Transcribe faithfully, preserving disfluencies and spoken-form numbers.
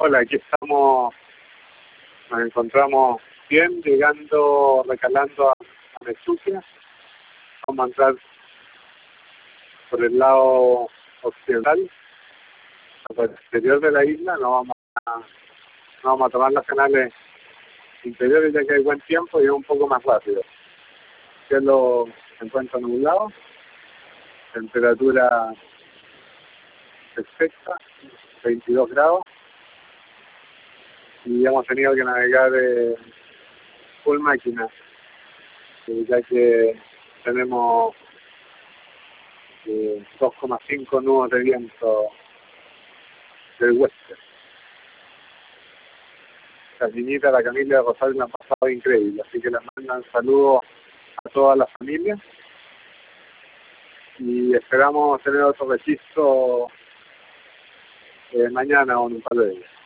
Hola, aquí estamos, nos encontramos bien, llegando, recalando a, a Mechucia. Vamos a entrar por el lado occidental, por el exterior de la isla. No vamos a, no vamos a tomar los canales interiores ya que hay buen tiempo y es un poco más rápido. El cielo se encuentra nublado, temperatura perfecta, veintidós grados. Y hemos tenido que navegar eh, full máquina, eh, ya que tenemos eh, dos coma cinco nudos de viento del oeste. Las niñitas, la Camila de Rosario me han pasado increíble, así que les mandan saludos a toda la familia y esperamos tener otro registro eh, mañana o en un par de días.